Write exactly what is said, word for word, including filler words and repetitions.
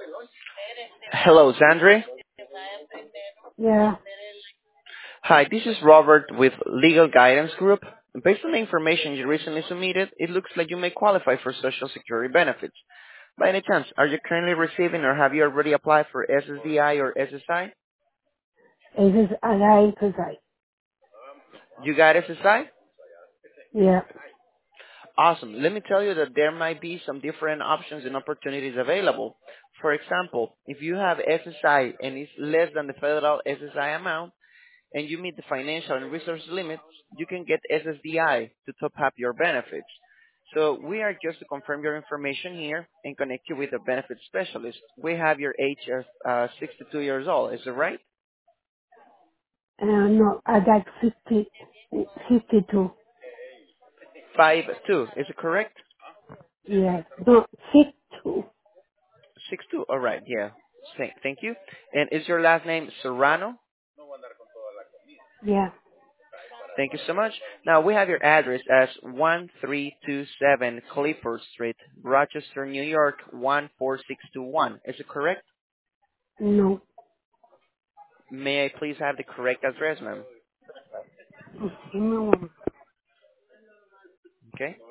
Hello, Zandri. Yeah. Hi, this is Robert with Legal Guidance Group. Based on the information you recently submitted, it looks like you may qualify for Social Security benefits. By any chance, are you currently receiving or have you already applied for S S D I or S S I? It is a guy to say. You got S S I? Yeah. Awesome. Let me tell you that there might be some different options and opportunities available. For example, if you have S S I and it's less than the federal S S I amount, and you meet the financial and resource limits, you can get S S D I to top up your benefits. So we are just to confirm your information here and connect you with a benefit specialist. We have your age as uh, sixty-two years old. Is that right? And no, I got fifty, fifty-two. Five two. Is it correct? Yeah. No, six-two. Six two. All right. Yeah. Thank, thank you. And is your last name Serrano? Yeah. Thank you so much. Now we have your address as one three two seven Clifford Street, Rochester, New York one four six two one. Is it correct? No. May I please have the correct address, ma'am? Give me one. Okay.